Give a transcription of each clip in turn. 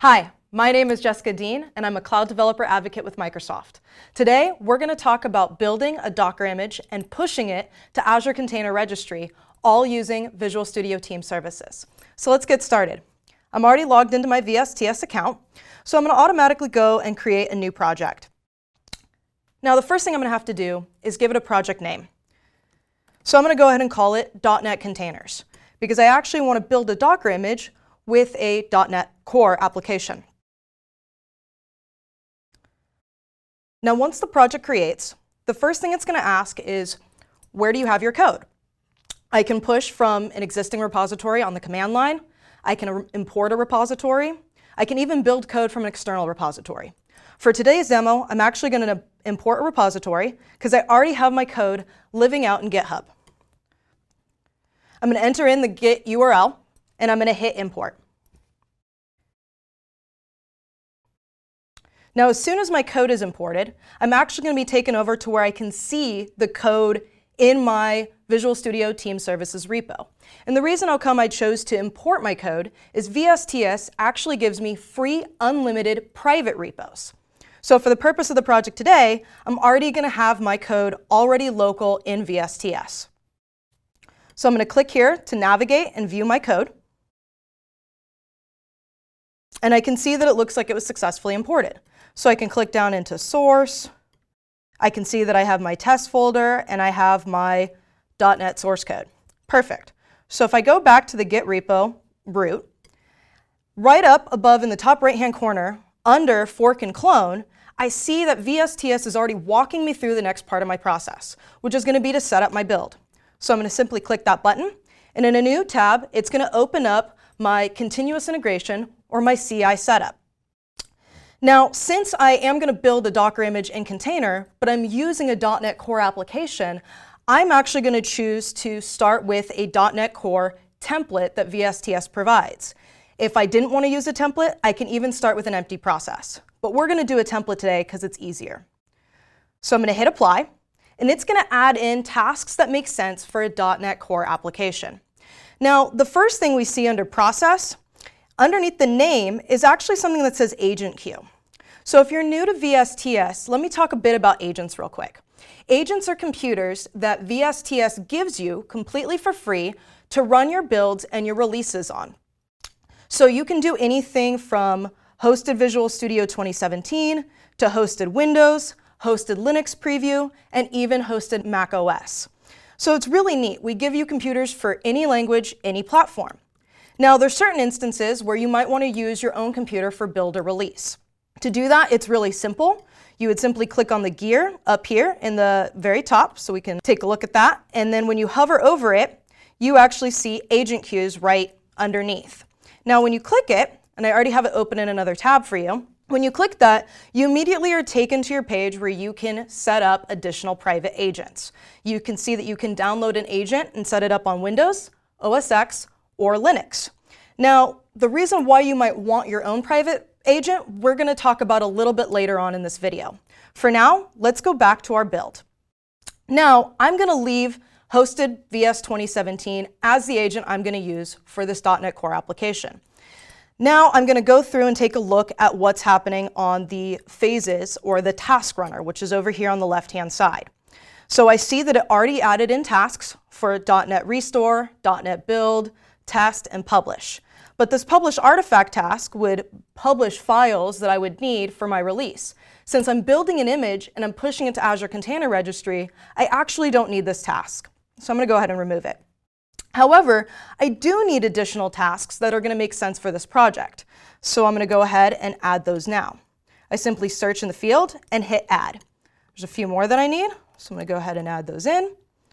Hi, my name is Jessica Dean, and I'm a cloud developer advocate with Microsoft. Today, we're going to talk about building a Docker image and pushing it to Azure Container Registry, all using Visual Studio Team Services. So let's get started. I'm already logged into my VSTS account, so I'm going to automatically go and create a new project. Now, the first thing I'm going to have to do is give it a project name. So I'm going to go ahead and call it .NET Containers, because I actually want to build a Docker image with a .NET Core application. Now, once the project creates, the first thing it's going to ask is, where do you have your code? I can push from an existing repository on the command line. I can import a repository. I can even build code from an external repository. For today's demo, I'm actually going to import a repository because I already have my code living out in GitHub. I'm going to enter in the Git URL, and I'm going to hit import. Now, as soon as my code is imported, I'm actually going to be taken over to where I can see the code in my Visual Studio Team Services repo. And the reason how come I chose to import my code is VSTS actually gives me free, unlimited private repos. So for the purpose of the project today, I'm already going to have my code already local in VSTS. So I'm going to click here to navigate and view my code. And I can see that it looks like it was successfully imported. So I can click down into source. I can see that I have my test folder and I have my .NET source code. Perfect. So if I go back to the Git repo root, right up above in the top right-hand corner, under fork and clone, I see that VSTS is already walking me through the next part of my process, which is going to be to set up my build. So I'm going to simply click that button, and in a new tab, it's going to open up my continuous integration or my CI setup. Now, since I am going to build a Docker image and container, but I'm using a .NET Core application, I'm actually going to choose to start with a .NET Core template that VSTS provides. If I didn't want to use a template, I can even start with an empty process. But we're going to do a template today because it's easier. So I'm going to hit apply, and it's going to add in tasks that make sense for a .NET Core application. Now, the first thing we see under process, underneath the name, is actually something that says agent queue. So if you're new to VSTS, let me talk a bit about agents real quick. Agents are computers that VSTS gives you completely for free to run your builds and your releases on. So you can do anything from hosted Visual Studio 2017 to hosted Windows, hosted Linux preview, and even hosted Mac OS. So it's really neat. We give you computers for any language, any platform. Now, there's certain instances where you might want to use your own computer for build or release. To do that, it's really simple. You would simply click on the gear up here in the very top, so we can take a look at that. And then when you hover over it, you actually see agent queues right underneath. Now, when you click it, and I already have it open in another tab for you, when you click that, you immediately are taken to your page where you can set up additional private agents. You can see that you can download an agent and set it up on Windows, OS X, or Linux. Now, the reason why you might want your own private agent, we're going to talk about a little bit later on in this video. For now, let's go back to our build. Now, I'm going to leave hosted VS 2017 as the agent I'm going to use for this .NET Core application. Now, I'm going to go through and take a look at what's happening on the phases or the task runner, which is over here on the left-hand side. So I see that it already added in tasks for .NET Restore, .NET Build, Test, and Publish. But this publish artifact task would publish files that I would need for my release. Since I'm building an image and I'm pushing it to Azure Container Registry, I actually don't need this task. So I'm going to go ahead and remove it. However, I do need additional tasks that are going to make sense for this project. So I'm going to go ahead and add those now. I simply search in the field and hit add. There's a few more that I need, so I'm going to go ahead and add those in.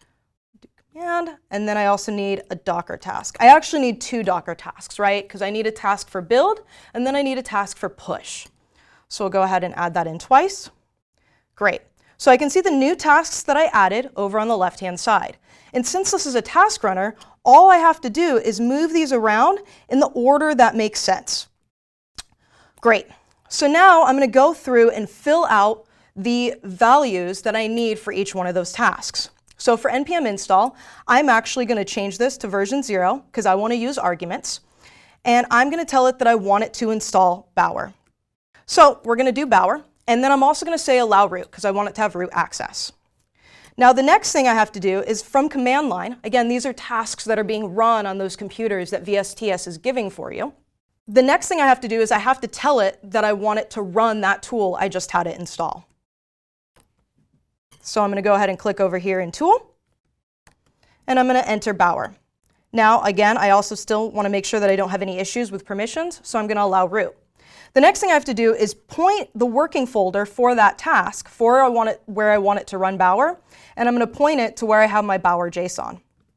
And then I also need a Docker task. I actually need two Docker tasks, right? Because I need a task for build, and then I need a task for push. So we'll go ahead and add that in twice. Great. So I can see the new tasks that I added over on the left-hand side. And since this is a task runner, all I have to do is move these around in the order that makes sense. Great. So now I'm going to go through and fill out the values that I need for each one of those tasks. So for npm install, I'm actually going to change this to version 0 because I want to use arguments. and I'm going to tell it that I want it to install Bower. So we're going to do Bower, and then I'm also going to say allow root because I want it to have root access. Now the next thing I have to do is from command line, again these are tasks that are being run on those computers that VSTS is giving for you. The next thing I have to do is I have to tell it that I want it to run that tool I just had it install. So I'm going to go ahead and click over here in Tool, and I'm going to enter Bower. Now again, I also still want to make sure that I don't have any issues with permissions, so I'm going to allow root. The next thing I have to do is point the working folder for that task where I want it to run Bower, and I'm going to point it to where I have my Bower JSON.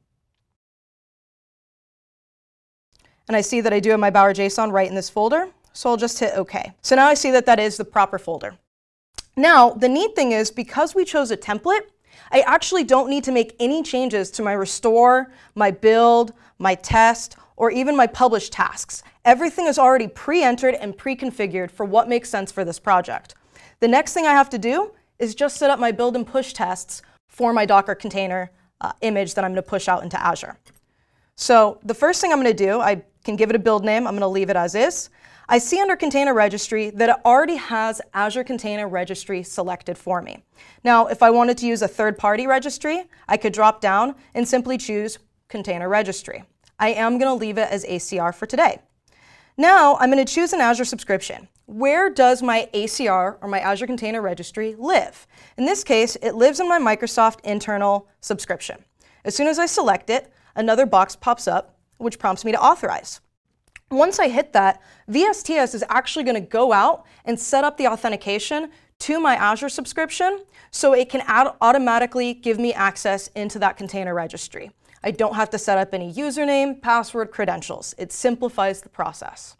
And I see that I do have my Bower JSON right in this folder, so I'll just hit OK. So now I see that that is the proper folder. Now, the neat thing is because we chose a template, I actually don't need to make any changes to my restore, my build, my test, or even my publish tasks. Everything is already pre-entered and pre-configured for what makes sense for this project. The next thing I have to do is just set up my build and push tests for my Docker container image that I'm going to push out into Azure. So the first thing I'm going to do, I can give it a build name. I'm going to leave it as is. I see under Container Registry that it already has Azure Container Registry selected for me. Now, if I wanted to use a third-party registry, I could drop down and simply choose Container Registry. I am going to leave it as ACR for today. Now, I'm going to choose an Azure subscription. Where does my ACR, or my Azure Container Registry, live? In this case, it lives in my Microsoft internal subscription. As soon as I select it, another box pops up, which prompts me to authorize. Once I hit that, VSTS is actually going to go out and set up the authentication to my Azure subscription so it can automatically give me access into that container registry. I don't have to set up any username, password, credentials. It simplifies the process.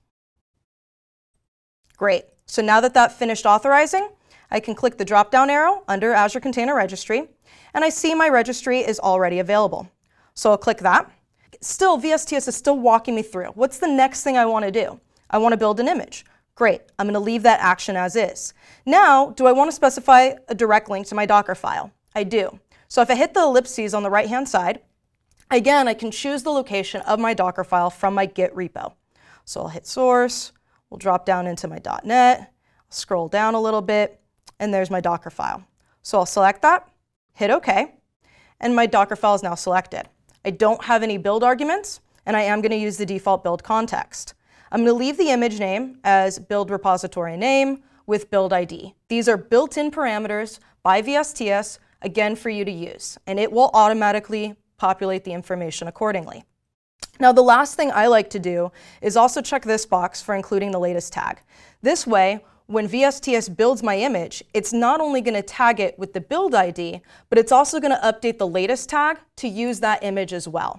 Great. So now that that finished authorizing, I can click the drop-down arrow under Azure Container Registry, and I see my registry is already available. So I'll click that. Still, VSTS is still walking me through. What's the next thing I want to do? I want to build an image. Great. I'm going to leave that action as is. Now, do I want to specify a direct link to my Docker file? I do. So if I hit the ellipses on the right-hand side, again, I can choose the location of my Docker file from my Git repo. So I'll hit source, we'll drop down into my .NET, scroll down a little bit, and there's my Docker file. So I'll select that, hit OK, and my Docker file is now selected. I don't have any build arguments, and I am going to use the default build context. I'm going to leave the image name as build repository name with build ID. These are built-in parameters by VSTS, again, for you to use, and it will automatically populate the information accordingly. Now, the last thing I like to do is also check this box for including the latest tag. This way, when VSTS builds my image, it's not only going to tag it with the build ID, but it's also going to update the latest tag to use that image as well.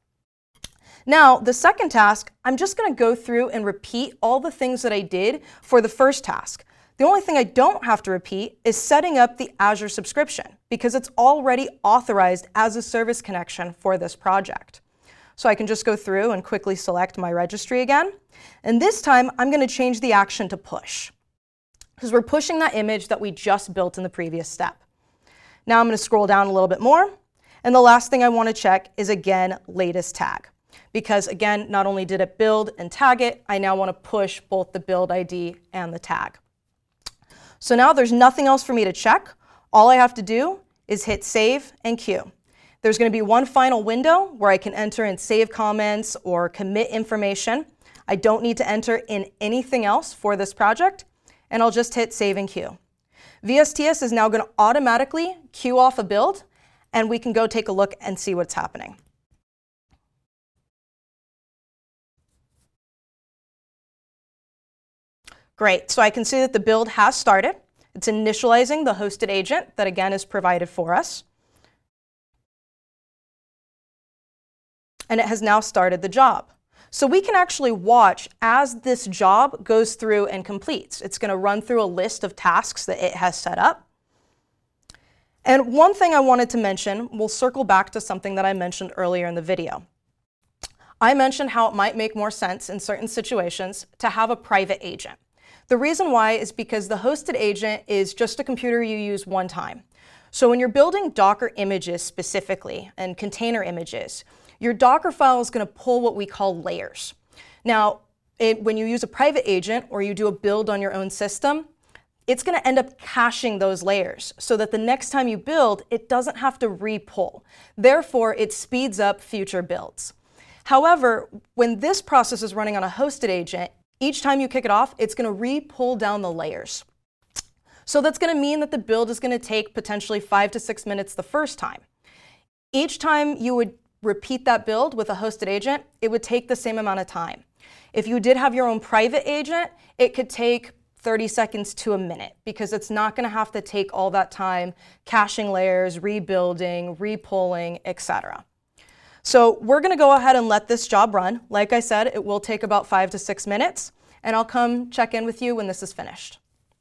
Now, the second task, I'm just going to go through and repeat all the things that I did for the first task. The only thing I don't have to repeat is setting up the Azure subscription because it's already authorized as a service connection for this project. So I can just go through and quickly select my registry again. And this time, I'm going to change the action to push because we're pushing that image that we just built in the previous step. Now I'm going to scroll down a little bit more. And the last thing I want to check is, again, latest tag. Because, again, not only did it build and tag it, I now want to push both the build ID and the tag. So now there's nothing else for me to check. All I have to do is hit save and queue. There's going to be one final window where I can enter and save comments or commit information. I don't need to enter in anything else for this project, and I'll just hit save and queue. VSTS is now going to automatically queue off a build, and we can go take a look and see what's happening. Great, so I can see that the build has started. It's initializing the hosted agent that, again, is provided for us. And it has now started the job. So we can actually watch as this job goes through and completes. It's going to run through a list of tasks that it has set up. And one thing I wanted to mention, we'll circle back to something that I mentioned earlier in the video. I mentioned how it might make more sense in certain situations to have a private agent. The reason why is because the hosted agent is just a computer you use one time. So when you're building Docker images specifically and container images, your Docker file is going to pull what we call layers. Now, when you use a private agent or you do a build on your own system, it's going to end up caching those layers so that the next time you build, it doesn't have to re-pull. Therefore, it speeds up future builds. However, when this process is running on a hosted agent, each time you kick it off, it's going to re-pull down the layers. So that's going to mean that the build is going to take potentially 5 to 6 minutes the first time. Each time you would repeat that build with a hosted agent, it would take the same amount of time. If you did have your own private agent, it could take 30 seconds to a minute because it's not going to have to take all that time caching layers, rebuilding, repulling, etc. So we're going to go ahead and let this job run. Like I said, it will take about 5 to 6 minutes, and I'll come check in with you when this is finished.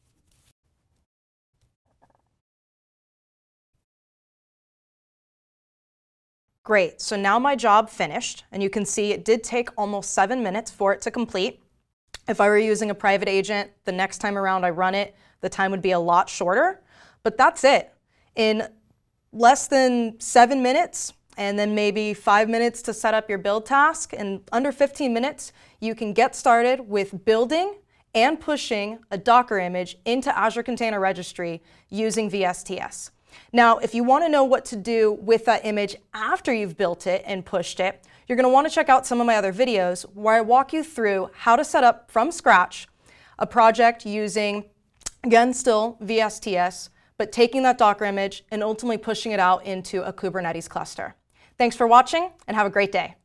Great, so now my job finished, and you can see it did take almost 7 minutes for it to complete. If I were using a private agent, the next time around I run it, the time would be a lot shorter, but that's it. In less than 7 minutes, and then maybe 5 minutes to set up your build task, in under 15 minutes, you can get started with building and pushing a Docker image into Azure Container Registry using VSTS. Now, if you want to know what to do with that image after you've built it and pushed it, you're going to want to check out some of my other videos where I walk you through how to set up from scratch a project using, again, still VSTS, but taking that Docker image and ultimately pushing it out into a Kubernetes cluster. Thanks for watching and have a great day.